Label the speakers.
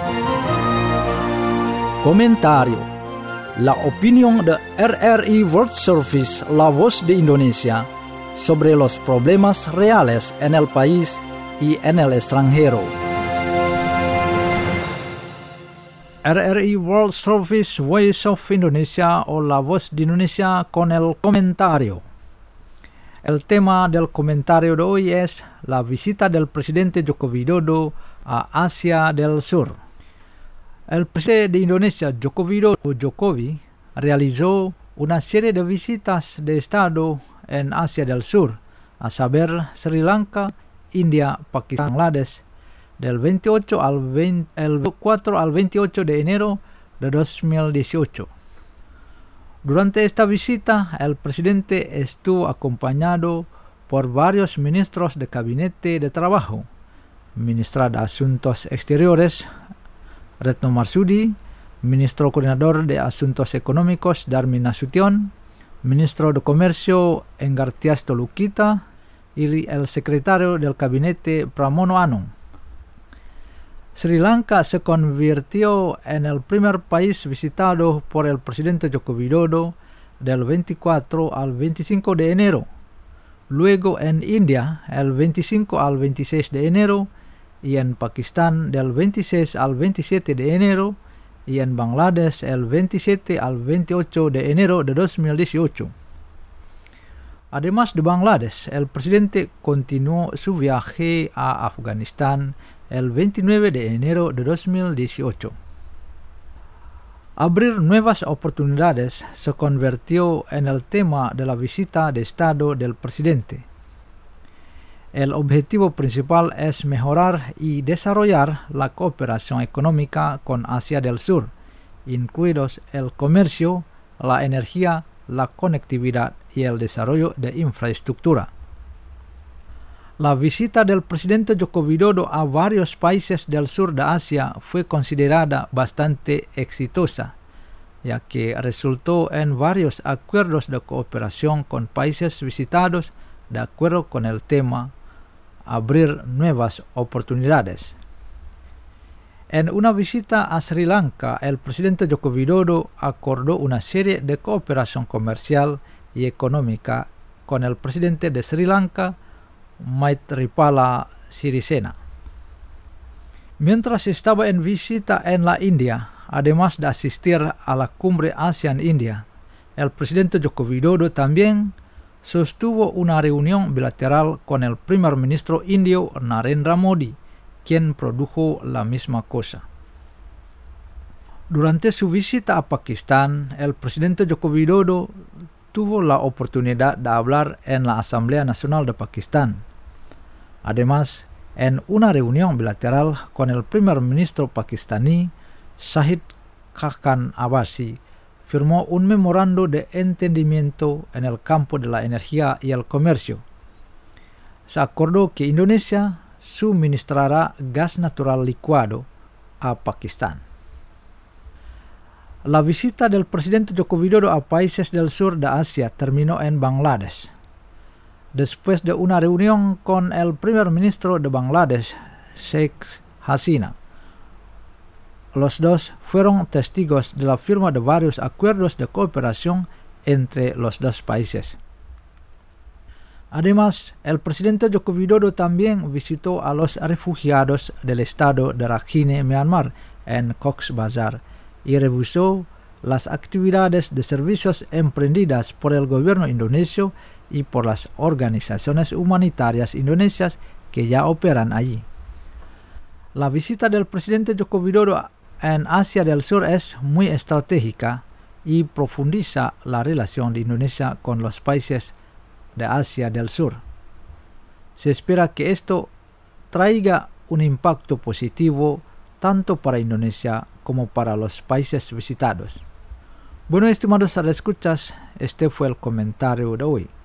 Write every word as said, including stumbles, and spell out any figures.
Speaker 1: Comentario. La opinión de R R I World Service, la voz de Indonesia, sobre los problemas reales en el país y en el extranjero. R R I World Service, Voice of Indonesia o la voz de Indonesia con el comentario. El tema del comentario de hoy es la visita del presidente Joko Widodo a Asia del Sur. El presidente de Indonesia, Joko Widodo Jokowi, realizó una serie de visitas de Estado en Asia del Sur, a saber Sri Lanka, India, Pakistán, Bangladesh, del veintiocho al veinte, el veinticuatro al veintiocho de enero de dos mil dieciocho. Durante esta visita, el presidente estuvo acompañado por varios ministros de Gabinete de Trabajo, ministra de Asuntos Exteriores, Retno Marsudi, ministro coordinador de Asuntos Económicos, Darmin Nasution, ministro de Comercio, Enggartias Tolukita, y el secretario del Gabinete, Pramono Anung. Sri Lanka se convirtió en el primer país visitado por el presidente Joko Widodo del veinticuatro al veinticinco de enero, luego en India el veinticinco al veintiséis de enero y en Pakistán del veintiséis al veintisiete de enero y en Bangladesh el veintisiete al veintiocho de enero de dos mil dieciocho. Además de Bangladesh, el presidente continuó su viaje a Afganistán el veintinueve de enero de dos mil dieciocho. Abrir nuevas oportunidades se convirtió en el tema de la visita de Estado del presidente. El objetivo principal es mejorar y desarrollar la cooperación económica con Asia del Sur, incluidos el comercio, la energía, la conectividad y el desarrollo de infraestructura. La visita del presidente Joko Widodo a varios países del sur de Asia fue considerada bastante exitosa, ya que resultó en varios acuerdos de cooperación con países visitados de acuerdo con el tema abrir nuevas oportunidades. En una visita a Sri Lanka, el presidente Joko Widodo acordó una serie de cooperación comercial y económica con el presidente de Sri Lanka, Maithripala Sirisena. Mientras estaba en visita en la India, además de asistir a la cumbre ASEAN-India, el presidente Joko Widodo también sostuvo una reunión bilateral con el primer ministro indio Narendra Modi, quien produjo la misma cosa. Durante su visita a Pakistán, el presidente Joko Widodo tuvo la oportunidad de hablar en la Asamblea Nacional de Pakistán. Además, en una reunión bilateral con el primer ministro pakistaní, Shahid Khaqan Abbasi, firmó un memorando de entendimiento en el campo de la energía y el comercio. Se acordó que Indonesia suministrará gas natural licuado a Pakistán. La visita del presidente Joko Widodo a países del sur de Asia terminó en Bangladesh. Después de una reunión con el primer ministro de Bangladesh, Sheikh Hasina, los dos fueron testigos de la firma de varios acuerdos de cooperación entre los dos países. Además, el presidente Joko Widodo también visitó a los refugiados del estado de Rakhine, Myanmar, en Cox's Bazar, y revisó las actividades de servicios emprendidas por el gobierno indonesio y por las organizaciones humanitarias indonesias que ya operan allí. La visita del presidente Joko Widodo en Asia del Sur es muy estratégica y profundiza la relación de Indonesia con los países de Asia del Sur. Se espera que esto traiga un impacto positivo tanto para Indonesia como para los países visitados. Bueno, estimados radioescuchas, este fue el comentario de hoy.